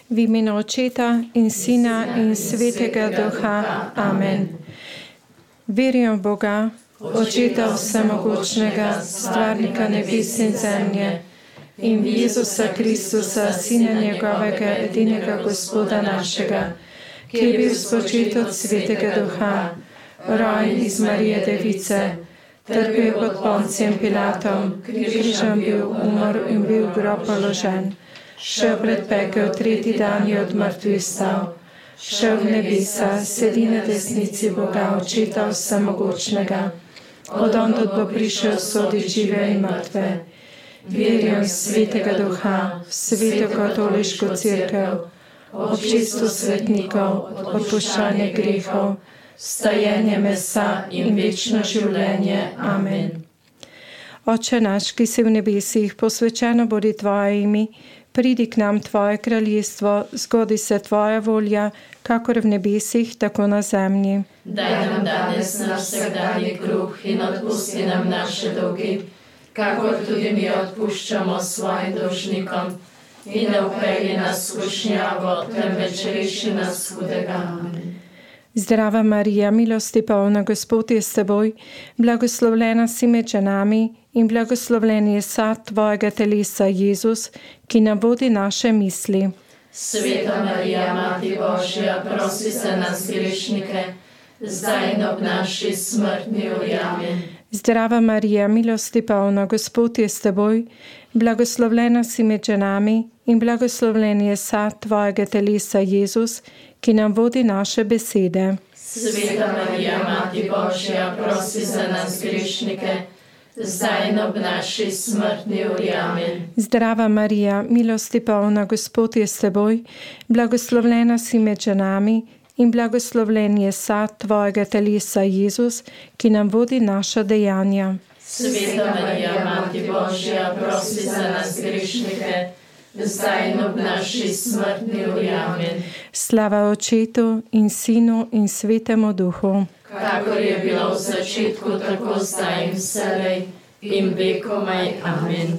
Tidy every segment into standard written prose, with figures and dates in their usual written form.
V imenu Očeta in Sina in Svetega Duha. Amen. Verijo v Boga, Očeta vsemogočnega, stvarnika nebes in zemlje, in v Jezusa Kristusa, Sina njegovega, edinega Gospoda našega, ki je bil spočet od Svetega Duha, rojen iz Marije Device, trpel pod Poncijem Pilatom, križem bil, umrl in bil v grob položen, šel pred pekel, tretji dan je od mrtvih vstal, šel v nebesa, sedi na desnici Boga, Očeta vsemogočnega, odonda bo prišel soditi žive in mrtve. Verijo v Svetega Duha, v Sveto katoliško cerkev, občestvo svetnikov, odpuščanje grehov, vstajenje mesa in večno življenje. Amen. Oče naš, ki si v nebesih, posvečeno bodi tvoje ime, pridi k nam tvoje kraljestvo, zgodi se tvoja volja, kakor v nebesih, tako na zemlji. Daj nam danes naš vsakdanji kruh in odpusti nam naše dolge, kakor tudi mi odpuščamo svojim dolžnikom. In ne vpelji nas v skušnjavo, temveč reši nas hudega. Amen. Zdrava Marija, milosti polna, Gospod je s teboj, blagoslovljena si med ženami in blagoslovljen je sad tvojega telesa, Jezus, ki nam vodi naše misli. Sveta Marija, Mati Božja, prosi za nas grešnike, zdaj in ob naši smrtni uri. Amen. Zdrava Marija, milosti polna, Gospod je s teboj, blagoslovljena si med ženami in blagoslovljen je sad tvojega telesa, Jezus, ki nam vodi naše besede. Sveta Marija, Mati Božja, prosi za nas grešnike, zdaj in ob naši smrtni uri. Amen. Zdrava Marija, milosti polna, Gospod je s teboj, blagoslovljena si med ženami in blagoslovljen je sad tvojega telesa, Jezus, ki nam vodi naša dejanja. Sveta Marija, Mati Božja, prosi za nas grešnike, zdaj in ob naši smrtni uri. Amen. Slava Očetu in Sinu in Svetemu Duhu. Kakor je bilo v začetku, tako zdaj in vselej in vekomaj. Amen.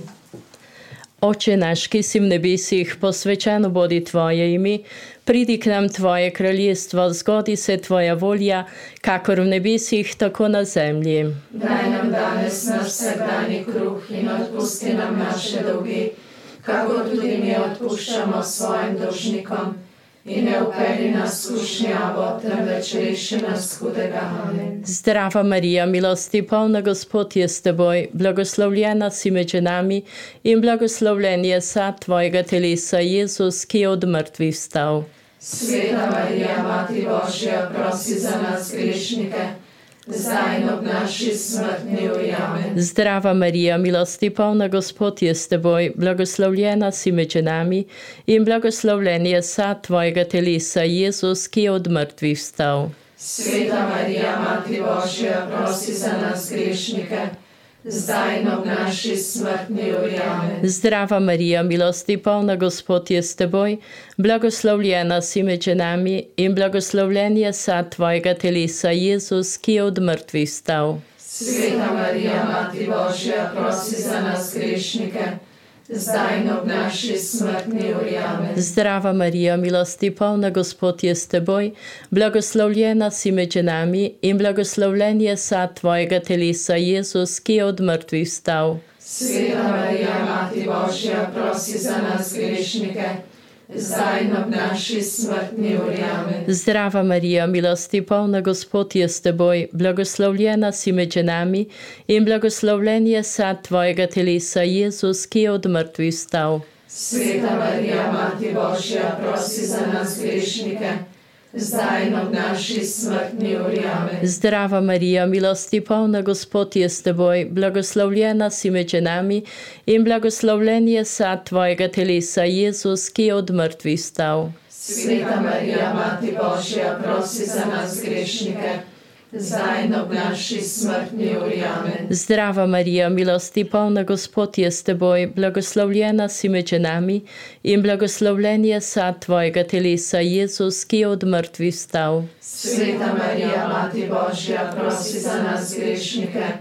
Oče naš, ki si v nebesih, posvečeno bodi tvoje ime, pridi k nam tvoje kraljestvo, zgodi se tvoja volja, kakor v nebesih, tako na zemlji. Daj nam danes naš vsakdanji kruh in odpusti nam naše dolge, kakor tudi mi odpuščamo svojim dolžnikom. In ne vpelji nas v skušnjavo, temveč reši nas hudega. Amen. Zdrava Marija, milosti polna, Gospod je s teboj, blagoslovljena si med ženami in blagoslovljen je sad tvojega telesa, Jezus, ki je od mrtvih vstal. Sveta Marija, Mati Božja, prosi za nas grešnike, zdaj in ob naši smrtni uri. Amen. Zdrava Marija, milosti polna, Gospod je s teboj, blagoslovljena si med ženami in blagoslovljen je sad tvojega telesa, Jezus, ki je od mrtvih vstal. Sveta Marija, Mati Božja, prosi za nas grešnike, zdaj in ob naši smrtni uri. Amen. Zdrava Marija, milosti polna, Gospod je s teboj, blagoslovljena si med ženami in blagoslovljen je sad tvojega telesa, Jezus, ki je od mrtvih vstal. Sveta Marija, Mati Božja, prosi za nas grešnike, zdaj in ob naši smrtni uri. Amen. Zdrava Marija, milosti polna, Gospod je s teboj, blagoslovljena si med ženami in blagoslovljen je sad tvojega telesa, Jezus, ki je od mrtvih vstal. Sveta Marija, Mati Božja, prosi za nas grešnike, zdaj in ob naši smrtni uri. Amen. Zdrava Marija, milosti polna, Gospod je s teboj, blagoslovljena si med ženami in blagoslovljen je sad tvojega telesa, Jezus, ki je od mrtvih vstal. Sveta Marija, Mati Božja, prosi za nas grešnike, zdaj in ob naši smrtni uri. Amen. Zdrava Marija, milosti polna, Gospod je s teboj, blagoslovljena si med ženami in blagoslovljen je sad tvojega telesa, Jezus, ki je od mrtvih vstal. Sveta Marija, Mati Božja, prosi za nas grešnike, zdaj in ob naši smrtni uri. Amen. Zdrava Marija, milosti polna, Gospod je s teboj, blagoslovljena si med ženami in blagoslovljen je sad tvojega telesa, Jezus, ki je od mrtvih vstal. Sveta Marija, Mati Božja, prosi za nas grešnike,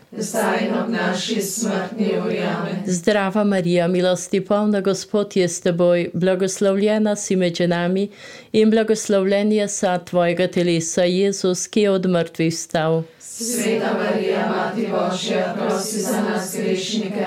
zdaj in ob naši smrtni uri. Amen. Zdrava Marija, milosti polna, Gospod je s teboj, blagoslovljena si med ženami in blagoslovljen je sad tvojega telesa, Jezus, ki je od mrtvih vstal. Sveta Marija, Mati Božja, prosi za nas grešnike,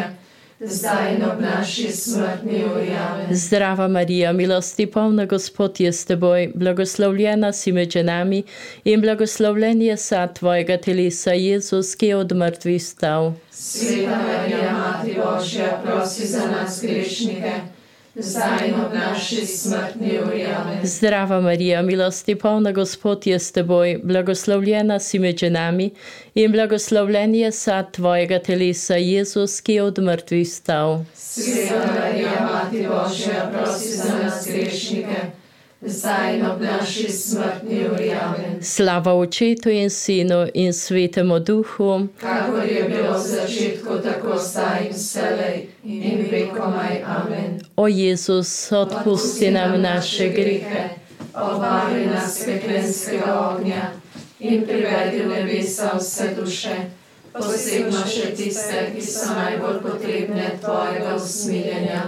zdaj in ob naši smrtni uri. Amen. Zdrava Marija, milosti polna, Gospod je s teboj, blagoslovljena si med ženami in blagoslovljen je sad tvojega telesa, Jezus, ki je od mrtvih vstal. Sveta Marija, Mati Božja, prosi za nas grešnike, zdaj in ob naši smrtni uri. Amen. Zdrava Marija, milosti polna, Gospod je s teboj, blagoslovljena si med ženami in blagoslovljen je sad tvojega telesa, Jezus, ki je od mrtvih vstal. Sveta Marija, Mati Božja, prosi za nas grešnike, zdaj in ob naši smrtni uri. Amen. Slava Očetu in Sinu in Svetemu Duhu, kakor je bilo v začetku, tako zdaj in vselej in vekomaj. Amen. O Jezus, odpusti nam naše grehe, obvari nas peklenskega ognja in privedi v nebesa vse duše, posebno še tiste, ki so najbolj potrebne tvojega usmiljenja.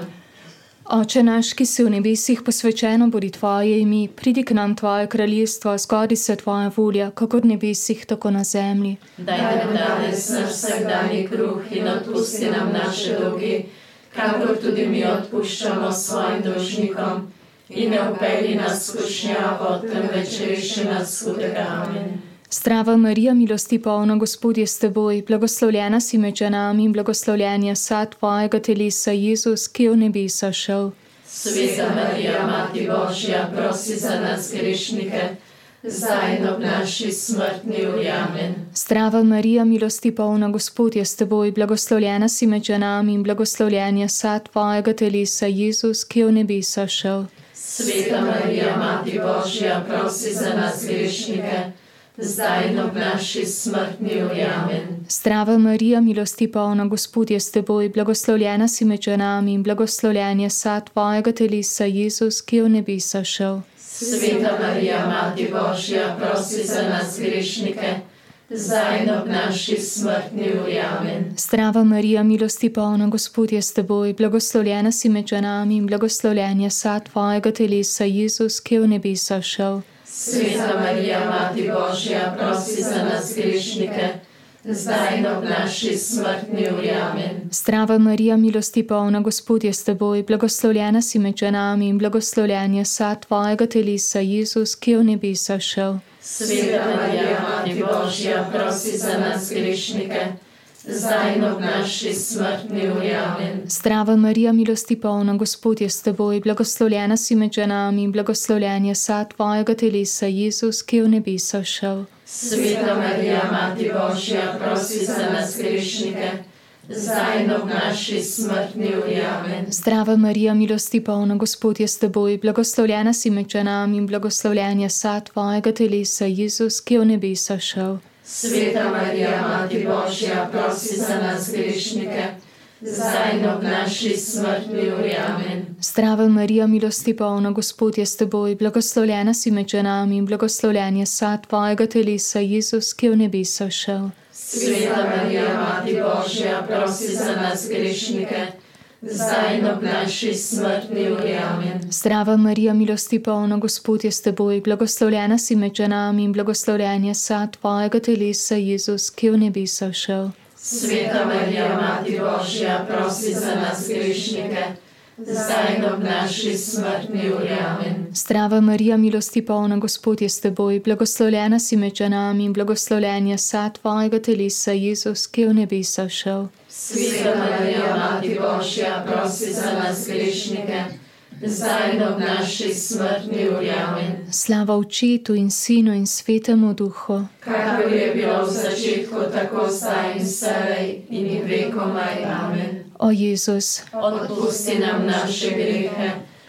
Oče naš, ki si v nebesih, posvečeno bodi tvoje ime, pridi k nam tvoje kraljestvo, zgodi se tvoja volja, kakor v nebesih, tako na zemlji. Daj nam danes naš vsakdanji kruh in odpusti nam naše dolge, kakor tudi mi odpuščamo svojim dolžnikom. In ne vpelji nas v skušnjavo, temveč reši nas hudega. Amen. Zdrava Marija, milosti polna, Gospod je s teboj, blagoslovljena si med ženami in blagoslovljen je sad tvojega telesa, Jezus, ki je v nebesa šel. Sveta Marija, Mati Božja, prosi za nas grešnike, zdaj in ob naši smrtni uri. Amen. Zdrava Marija, milosti polna, Gospod je s teboj, blagoslovljena si med ženami in blagoslovljen je sad tvojega telesa, Jezus, ki je v nebesa šel. Sveta Marija, Mati Božja, prosi za nas grešnike, zdaj in ob naši smrtni uri. Amen. Zdrava Marija, milosti polna, Gospod je s teboj, blagoslovljena si med ženami in blagoslovljen je sad tvojega telesa, Jezus, ki je v nebesa šel. Sveta Marija, Mati Božja, prosi za nas grešnike, zdaj in ob naši smrtni uri. Amen. Zdrava Marija, milosti polna, Gospod je s teboj, blagoslovljena si med ženami in blagoslovljen je sad tvojega telesa, Jezus, ki je v nebesa šel. Sveta Marija, Mati Božja, prosi za nas grešnike, zdaj in ob naši smrtni uri. Amen. Zdrava Marija, milosti polna, Gospod je s teboj, blagoslovljena si med ženami in blagoslovljen je sad tvojega telesa, Jezus, ki je v nebesa šel. Sveta Marija, Mati Božja, prosi za nas grešnike, zdaj in ob naši smrtni uri. Amen. Zdrava Marija, milosti polna, Gospod je s teboj, blagoslovljena si med ženami in blagoslovljen je sad tvojega telesa, Jezus, ki je v nebesa šel. Sveta Marija, Mati Božja, prosi za nas grešnike, zdaj in ob naši smrtni uri. Amen. Zdrava Marija, milosti polna, Gospod je s teboj, blagoslovljena si med ženami in blagoslovljen je sad tvojega telesa, Jezus, ki je v nebesa šel. Sveta Marija, Mati Božja, prosi za nas grešnike, zdaj in ob naši smrtni uri. Amen. Zdrava Marija, milosti polna, Gospod je s teboj, blagoslovljena si med ženami in blagoslovljen je sad tvojega telesa, Jezus, ki je v nebesa šel. Sveta Marija, Mati Božja, prosi za nas grešnike, zdaj in ob naši smrtni uri. Amen. Zdrava Marija, milosti polna, Gospod je s teboj, blagoslovljena si med ženami in blagoslovljen je sad tvojega telesa, Jezus, ki je v nebesa šel. Sveta Marija, Mati Božja, prosi za nas grešnike, zdaj in ob naši smrtni uri. Amen. Zdrava Marija, milosti polna, Gospod je s teboj, blagoslovljena si med ženami in blagoslovljen je sad tvojega telesa, Jezus, ki je v nebesa šel. Sveta Marija, Mati Božja, prosi za nas grešnike, zdaj in ob naši smrtni uri. Amen. Slava Očetu in Sinu in Svetemu Duhu, kakor je bilo v začetku, tako zdaj in vselej in vekomaj. Amen. O Jezus, odpusti nam naše grehe,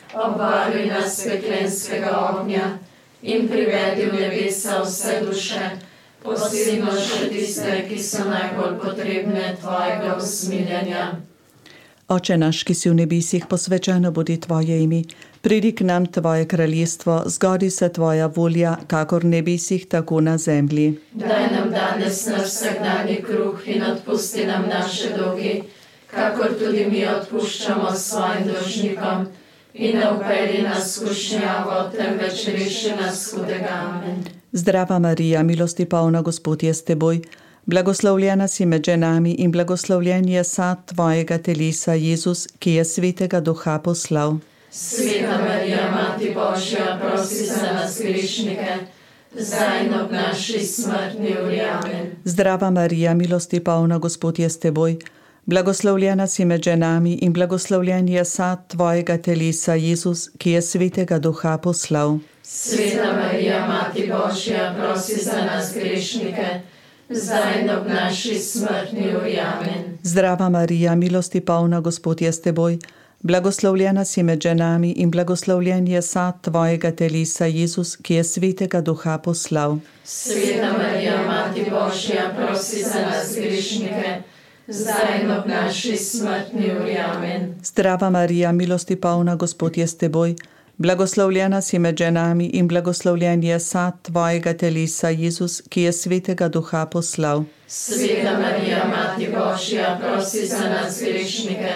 obvari nas peklenskega ognja in privedi v nebesa vse duše, posebno še tiste, ki so najbolj potrebne tvojega usmiljenja. Oče naš, ki si v nebesih, posvečeno bodi tvoje ime, Pridi k nam tvoje kraljestvo, zgodi se tvoja volja, kakor v nebesih, tako na zemlji. Daj nam danes naš vsakdanji kruh in odpusti nam naše dolge, kakor tudi mi odpuščamo svojim dolžnikom. In ne vpelji nas v skušnjavo, temveč reši nas hudega. Amen. Zdrava Marija, milosti polna, Gospod je s teboj. Blagoslovljena si med ženami in blagoslovljen je sad tvojega telesa, Jezus, ki je svetega duha poslal. Sveta Marija, Mati Božja, prosi za nas grešnike, zdaj in ob naši smrtni uri. Amen. Zdrava Marija, milosti polna, Gospod je s teboj. Blagoslovljena si med ženami in blagoslovljen je sad tvojega telesa, Jezus, ki je svetega duha poslal. Sveta Marija, Mati Božja, prosi za nas grešnike, zdaj in ob naši smrtni uri. Amen. Zdrava Marija, milosti polna, Gospod je s teboj. Blagoslovljena si med ženami in blagoslovljen je sad tvojega telesa, Jezus, ki je svetega duha poslal. Sveta Marija, Mati Božja, prosi za nas grešnike, zdaj in ob naši smrtni uri. Amen. Zdrava Marija, milosti polna, Gospod je s teboj. Blagoslovljena si med ženami in blagoslovljen je sad tvojega telesa, Jezus, ki je svetega duha poslal. Sveta Marija, Mati Božja, prosi za nas grešnike,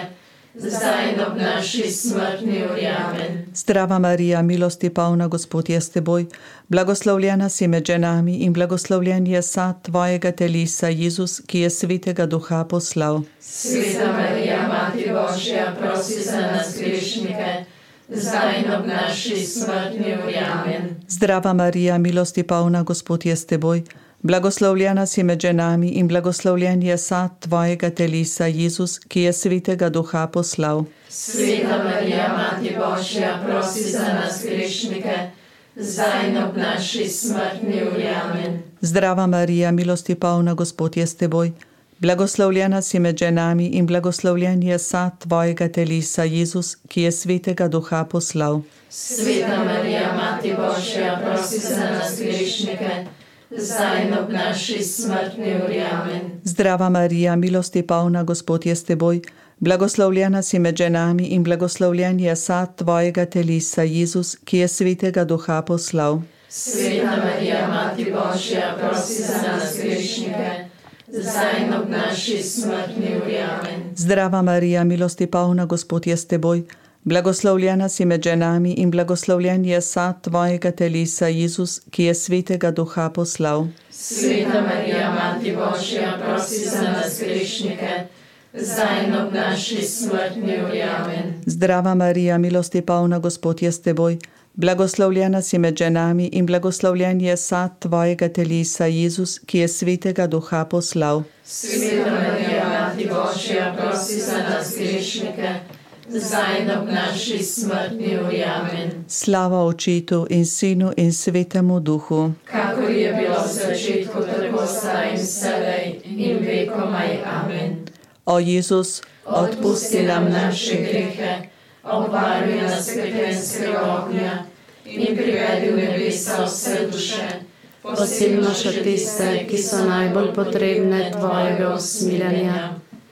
zdaj in ob naši smrtni uri. Amen. Zdrava Marija, milosti polna, Gospod je s teboj. Blagoslovljena si med ženami in blagoslovljen je sad tvojega telesa, Jezus, ki je svetega duha poslal. Sveta Marija, Mati Božja, prosi za nas grešnike, zdaj in ob naši smrtni uri. Amen. Zdrava Marija, milosti polna, Gospod je s teboj. Blagoslovljena si med ženami in blagoslovljen je sad tvojega telesa, Jezus, ki je svetega duha poslal. Sveta Marija, Mati Božja, prosi za nas grešnike, zdaj in ob naši smrtni uri. Amen. Zdrava Marija, milosti polna, Gospod je s teboj. Blagoslovljena si med ženami in blagoslovljen je sad tvojega telesa, Jezus, ki je svetega duha poslal. Sveta Marija, Mati Božja, prosi za nas grešnike, zdaj in ob naši smrtni uri. Amen. Zdrava Marija, milosti polna, Gospod je s teboj. Blagoslovljena si med ženami in blagoslovljen je sad tvojega telesa, Jezus, ki je svetega duha poslal. Sveta Marija, Mati Božja, prosi za nas grešnike, zdaj in ob naši smrtni uri. Amen. Zdrava Marija, milosti polna, Gospod je s teboj. Blagoslovljena si med ženami in blagoslovljen je sad tvojega telesa, Jezus, ki je svetega duha poslal. Sveta Marija, Mati Božja, prosi za nas grešnike, zdaj in ob naši smrtni uri. Amen. Zdrava Marija, milosti polna, Gospod je s teboj. Blagoslovljena si med ženami in blagoslovljen je sad tvojega telesa, Jezus, ki je svetega duha poslal. Sveta Marija, Mati Božja, prosi za nas grešnike, zdaj in ob naši smrtni uri. Amen. Slava Očetu in Sinu in Svetemu Duhu. Kakor je bilo v začetku, tako zdaj in vselej in vekomaj. Amen. O Jezus, odpusti nam naše grehe, obvaruj nas pekljenskega ognja in privedi v nebesa vse duše, posebno še tiste, ki so najbolj potrebne tvojega usmiljenja.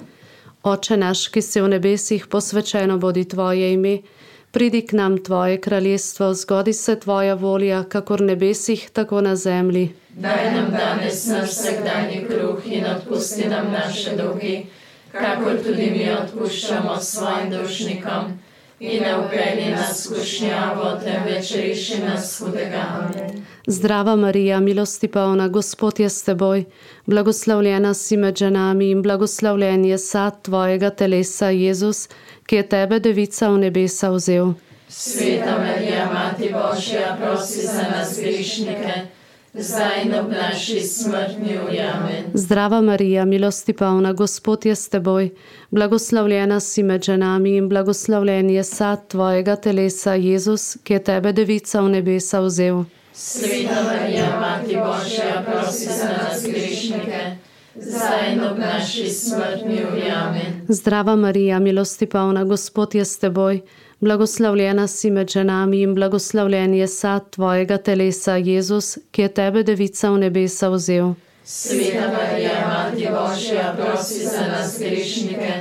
Oče naš, ki si v nebesih, posvečeno bodi tvoje ime, pridi k nam tvoje kraljestvo, zgodi se tvoja volja, kakor v nebesih, tako na zemlji. Daj nam danes naš vsakdanji kruh in odpusti nam naše dolge, kakor tudi mi odpuščamo svojim dolžnikom. In ne vpelji nas v skušnjavo, temveč reši nas hudega. Amen. Zdrava Marija, milosti polna, Gospod je s teboj. Blagoslovljena si med ženami in blagoslovljen je sad tvojega telesa, Jezus, ki je tebe, devica, v nebesa vzel. Sveta Marija, Mati Božja, prosi za nas grešnike, zdaj in ob naši smrtni uri. Amen. Zdrava Marija, milosti polna, Gospod je s teboj. Blagoslovljena si med ženami in blagoslovljen je sad tvojega telesa, Jezus, ki je tebe, devica, v nebesa vzel. Sveta Marija, Mati Božja, prosi za nas grešnike, zdaj in ob naši smrtni uri. Amen. Zdrava Marija, milosti polna, Gospod je s teboj. Blagoslovljena si med ženami in blagoslovljen je sad tvojega telesa, Jezus, ki je tebe, devica, v nebesa vzel. Sveta Marija, Mati Božja, prosi za nas grešnike,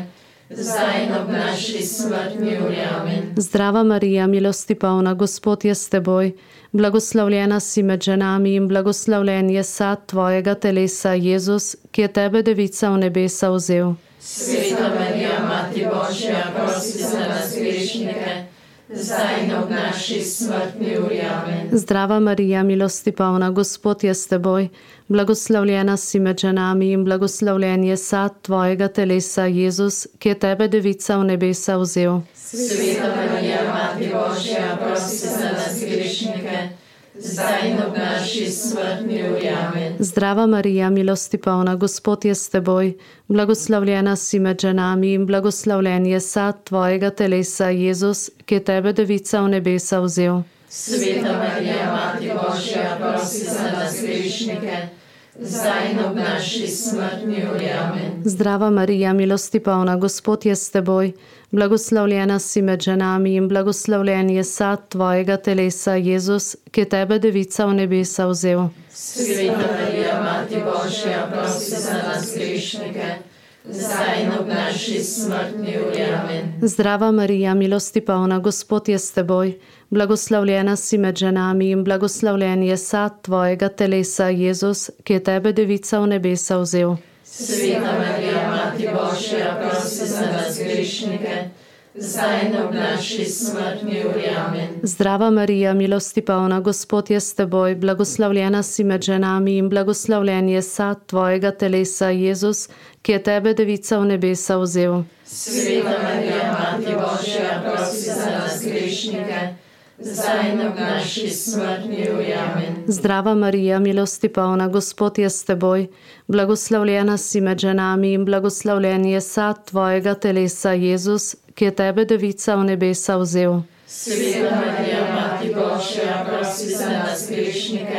zdaj in ob naši smrtni uri. Amen. Zdrava Marija, milosti polna, Gospod je s teboj, blagoslovljena si med ženami in blagoslovljen je sad tvojega telesa, Jezus, ki je tebe devica v nebesa vzel. Sveta Marija, Mati Božja, prosi za nas grešnike, zdaj in ob naši smrtni uri. Amen. Zdrava Marija, milosti polna, Gospod je s teboj, blagoslovljena si med ženami in blagoslovljen je sad tvojega telesa, Jezus, ki je tebe devica v nebesa vzel. Sveta Marija, Mati Božja, prosi za nas grešnike, zdaj in ob naši smrtni uri. Amen. Zdrava Marija, milosti polna, Gospod je s teboj, blagoslovljena si med ženami in blagoslovljen je sad tvojega telesa, Jezus, ki je tebe devica v nebesa vzel. Sveta Marija, Mati Božja, prosi za nas grešnike, zdaj in ob naši smrtni uri. Amen. Zdrava Marija, milosti polna, Gospod je s teboj, blagoslovljena si med ženami in blagoslovljen je sad tvojega telesa, Jezus, ki je tebe devica v nebesa vzel. Sveta Marija, Mati Božja, prosi za nas grešnike, zdaj in ob naši smrtni uri. Amen. Zdrava Marija, milosti polna, Gospod je s teboj, blagoslovljena si med ženami in blagoslovljen je sad tvojega telesa, Jezus, ki je tebe devica v nebesa vzel. Sveta Marija, Mati Božja, prosi za nas grešnike, zdaj in ob naši smrtni uri. Amen. Zdrava Marija, milosti polna, Gospod je s teboj, blagoslovljena si med ženami in blagoslovljen je sad tvojega telesa, Jezus, ki je tebe devica v nebesa vzel. Sveta Marija, Mati Božja, prosi za nas grešnike, zdaj in ob naši smrtni uri. Amen. Zdrava Marija, milosti polna, Gospod je s teboj, blagoslovljena si med ženami in blagoslovljen je sad tvojega telesa, Jezus, ki je tebe devica v nebesa vzel. Sveta Marija, Mati Božja, prosi za nas grešnike,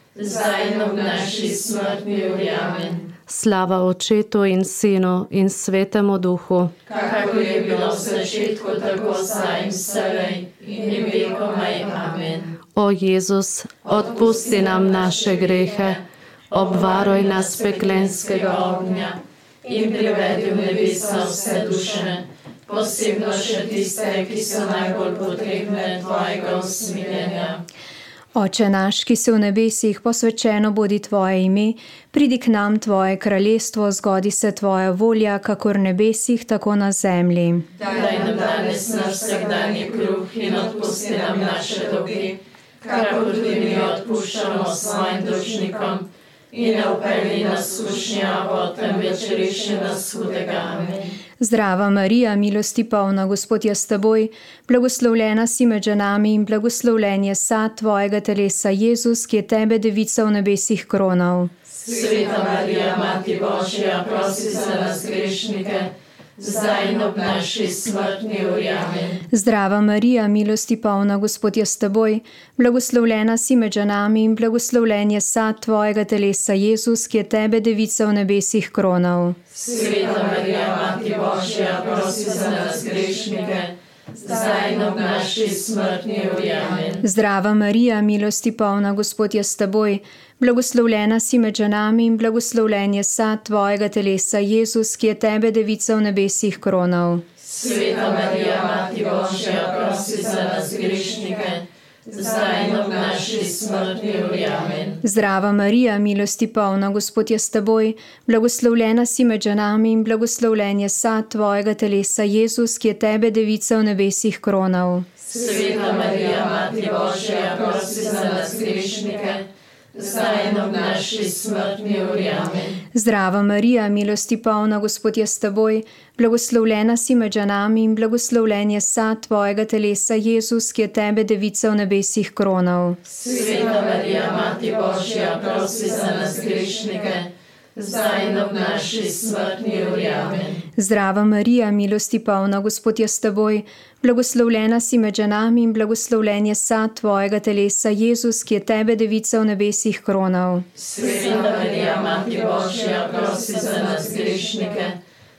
zdaj in ob naši smrtni uri. Amen. Slava Očetu in Sinu in Svetemu Duhu, kakor je bilo v začetku, tako zdaj in vselej in vekomaj. Amen. O Jezus, odpusti nam naše grehe, obvaruj nas peklenskega ognja in privedi v nebesa vse duše, posebno še tiste, ki so najbolj potrebne tvojega usmiljenja. Oče naš, ki si v nebesih, posvečeno bodi tvoje ime, pridi k nam tvoje kraljestvo, zgodi se tvoja volja, kakor v nebesih, tako na zemlji. Daj nam danes naš vsakdanji kruh in odpusti nam naše dolge, kakor tudi mi odpuščamo svojim dolžnikom. In ne vpelji nas v skušnjavo, temveč reši nas hudega. Amen. Zdrava Marija, milosti polna, Gospod je s teboj, blagoslovljena si med ženami in blagoslovljen je sad tvojega telesa, Jezus, ki je tebe devica v nebesih kronal. Sveta Marija, Mati Božja, prosi za nas grešnike, zdaj in ob naši smrtni uri. Amen. Zdrava Marija, milosti polna, Gospod je s teboj, blagoslovljena si med ženami in blagoslovljen je sad tvojega telesa, Jezus, ki je tebe devica v nebesih kronal. Sveta Marija, Mati Božja, prosi za nas grešnike, zdaj in ob naši smrtni uri. Amen. Zdrava Marija, milosti polna, Gospod je s teboj, blagoslovljena si med ženami in blagoslovljen je sad tvojega telesa, Jezus, ki je tebe devica v nebesih kronal. Sveta Marija, Mati Božja, prosi za nas grešnike, zdaj in ob naši smrtni uri. Amen. Zdrava Marija, milosti polna, Gospod je s teboj, blagoslovljena si med ženami in blagoslovljen je sad tvojega telesa, Jezus, ki je tebe devica v nebesih kronal. Sveta Marija, Mati Božja, prosi za nas grešnike, zdaj in ob naši smrtni uri. Amen. Zdrava Marija, milosti polna, Gospod je s teboj, blagoslovljena si med ženami in blagoslovljen je sad tvojega telesa, Jezus, ki je tebe devica v nebesih kronal. Sveta Marija, Mati Božja, prosi za nas grešnike, zdaj in ob naši smrtni uri. Amen. Zdrava Marija, milosti polna, Gospod je s teboj, blagoslovljena si med ženami in blagoslovljen je sad tvojega telesa, Jezus, ki je tebe devica v nebesih kronal. Sveta Marija, Mati Božja, prosi za nas grešnike,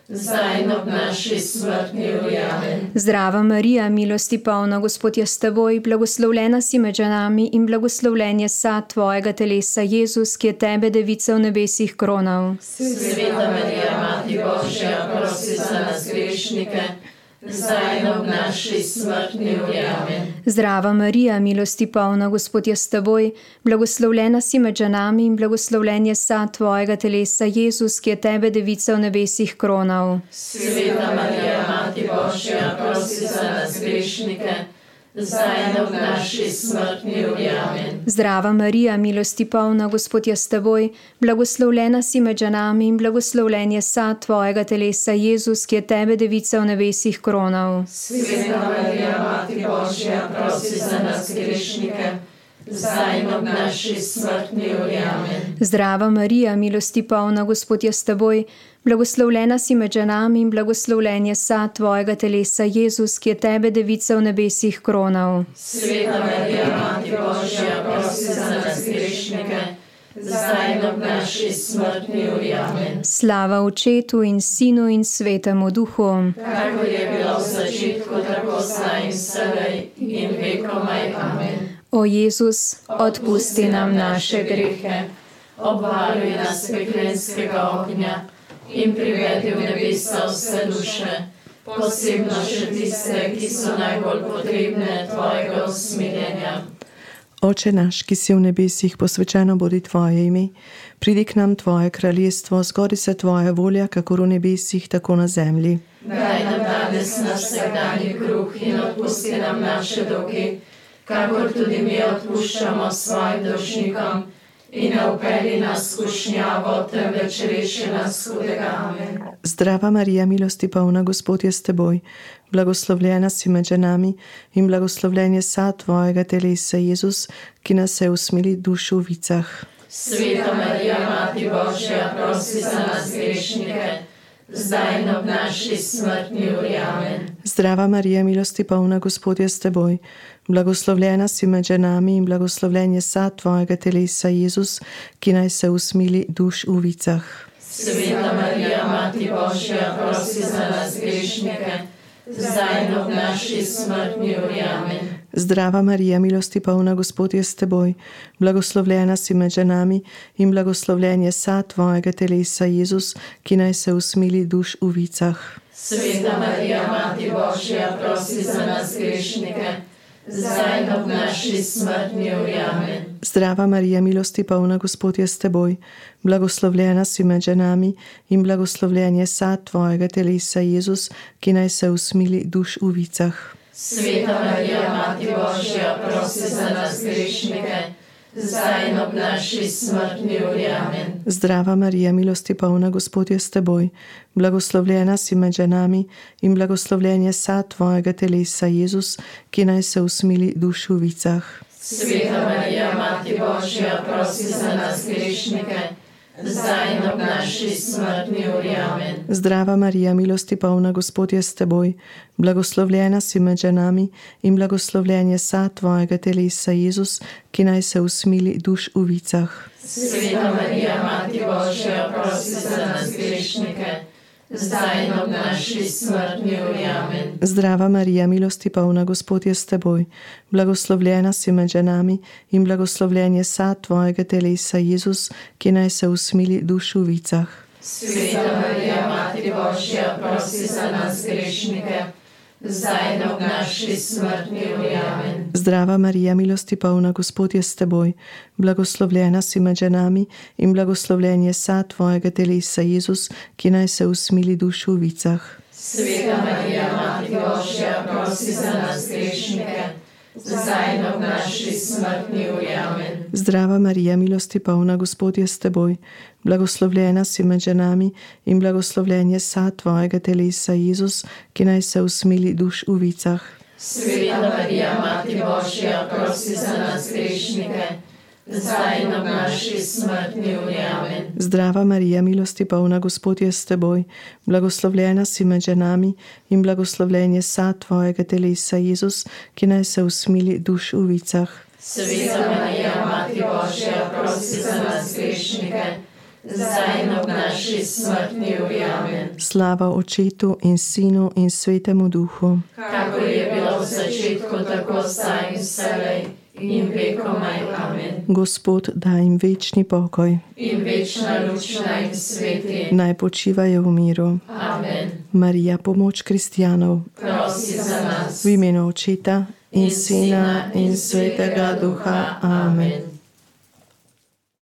zdaj in ob naši smrtni uri. Amen. Zdrava Marija, milosti polna, Gospod je s teboj, blagoslovljena si med ženami in blagoslovljen je sad tvojega telesa, Jezus, ki je tebe, devica v nebesih, kronal. Sveta Marija, Mati Božja, prosi za nas grešnike, zdaj in ob naši smrtni uri. Amen. Zdrava Marija, milosti polna, Gospod je s teboj, blagoslovljena si med ženami in blagoslovljen je sad tvojega telesa, Jezus, ki je tebe, devica v nebesih, kronal. Sveta Marija, Mati Božja, prosi za nas grešnike, zdaj in ob naši smrtni uri. Amen. Zdrava Marija, milosti polna, Gospod je s teboj, blagoslovljena si med ženami in blagoslovljen je sad tvojega telesa, Jezus, ki je tebe, devica v nebesih, kronal. Sveta Marija, Mati Božja, prosi za nas grešnike, zdaj in ob naši smrtni uri. Amen. Zdrava Marija, milosti polna, Gospod je s teboj, blagoslovljena si med ženami in blagoslovljen je sad tvojega telesa, Jezus, ki je tebe, devica v nebesih, kronal. Sveta Marija, Mati Božja, prosi za nas grešnike, zdaj in ob naši smrtni uri. Amen. Slava Očetu in Sinu in Svetemu Duhu. Kako je bilo v začetku, tako zdaj in vselej in vekomaj. Amen. O Jezus, odpusti nam naše grehe, obvaruj nas peklenskega ognja in privedi v nebesa vse duše, posebno še tiste, ki so najbolj potrebne tvojega usmiljenja. Oče naš, ki si v nebesih, posvečeno bodi tvoje ime, pridi k nam tvoje kraljestvo, zgodi se tvoja volja, kakor v nebesih, tako na zemlji. Daj nam danes naš vsakdanji kruh in odpusti nam naše dolge, kakor tudi mi odpuščamo svojim dolžnikom, in ne vpelji nas v skušnjavo, temveč reši nas hudega. Amen. Zdrava Marija, milosti polna, Gospod je s teboj, blagoslovljena si med ženami in blagoslovljen je sad tvojega telesa, Jezus, ki nas je usmili dušu v vicah. Sveta Marija, Mati Božja, prosi za nas grešnike, zdaj in ob naši smrtni uri. Amen. Zdrava Marija, milosti polna, Gospod je s teboj, blagoslovljena si med ženami in blagoslovljen je sad tvojega telesa, Jezus, ki naj se usmili duš v vicah. Sveta Marija, Mati Božja, prosi za nas grešnike, zdaj in ob naši smrtni uri. Amen. Zdrava Marija, milosti polna, Gospod je s teboj, blagoslovljena si med ženami in blagoslovljen je sad tvojega telesa, Jezus, ki naj se usmili duš v vicah. Sveta Marija, Mati Božja, prosi za nas grešnike, zdaj in ob naši smrtni uri. Amen. Zdrava Marija, milosti polna, Gospod je s teboj, blagoslovljena si med ženami in blagoslovljen je sad tvojega telesa, Jezus, ki naj se usmili duš v vicah. Sveta Marija, Mati Božja, prosi za nas grešnike, zdaj in ob naši smrtni uri. Amen. Zdrava Marija, milosti polna, Gospod je s teboj, blagoslovljena si med ženami in blagoslovljen je sad tvojega telesa, Jezus, ki naj se usmili duš v vicah. Sveta Marija, Mati Božja, prosi za nas grešnike, zdaj in ob naši smrtni uri. Amen. Zdrava Marija, milosti polna, Gospod je s teboj, blagoslovljena si med ženami in blagoslovljen je sad tvojega telesa, Jezus, ki naj se usmili duš v vicah. Sveta Marija, Mati Božja, prosi za nas grešnike, zdaj in ob naši smrtni uri. Amen. Zdrava Marija, milosti polna, Gospod je s teboj, blagoslovljena si med ženami in blagoslovljen je sad tvojega telesa, Jezus, ki naj se usmili duš v vicah. Sveta Marija, Mati Božja, prosi za nas grešnike, zdaj in ob naši smrtni uri. Amen. Zdrava Marija, milosti polna, Gospod je s teboj, blagoslovljena si med ženami in blagoslovljen je sad tvojega telesa, Jezus, ki naj se usmili duš v vicah. Sveta Marija, Mati Božja, prosi za nas grešnike, zdaj in ob naši smrtni uri. Amen. Zdrava Marija, milosti polna, Gospod je s teboj, blagoslovljena si med ženami in blagoslovljen je sad tvojega telesa, Jezus, ki naj se usmili duš v vicah. Sveta Marija, Mati Božja, prosi za nas grešnike, zdaj in ob naši smrtni uri. Amen. Zdrava Marija, milosti polna, Gospod je s teboj, blagoslovljena si med ženami in blagoslovljen je sad tvojega telesa, Jezus, ki naj se usmili duš v vicah. Sveta Marija, Mati Božja, prosi za nas grešnike, zdaj in ob naši smrtni uri. Amen. Slava Očetu in Sinu in Svetemu Duhu, Kakor je bilo v začetku, tako zdaj in vselej, in vekomaj. Amen. Gospod daj jim večni pokoj, In večna luč naj jim sveti. naj počivajo v miru. Amen. Marija, pomoč kristjanov, Prosi za nas. v imenu Očeta in Sina in Svetega Duha. Amen.